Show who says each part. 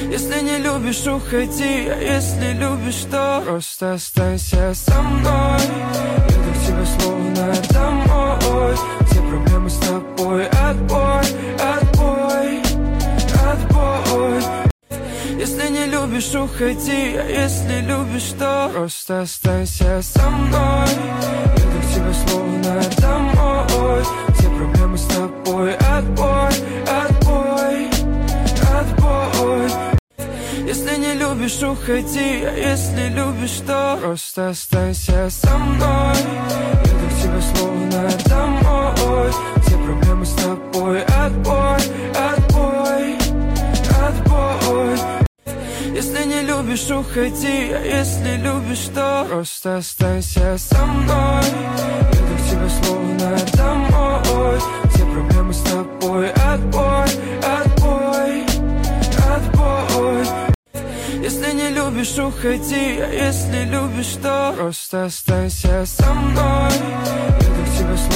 Speaker 1: Если не любишь, уходи, а если любишь, то просто останься со мной. Еду к тебе словно домой. Все проблемы с тобой, отбой, отбой, отбой. Если не любишь, уходи, а если любишь, то просто останься со мной. Еду к тебе словно домой. Все проблемы с тобой, отбой, отбой, отбой. Если не любишь, уходи, а если любишь, то просто останься со мной. Еду к тебе словно домой. Все проблемы с тобой, отбой, отбой, отбой. Если не любишь, уходи, а если любишь, то просто останься со мной. Еду к тебе словно домой. Все проблемы с тобой, отбой, отбой, отбой. Если не любишь, уходи, а если любишь, то просто останься со мной. Еду к тебе словно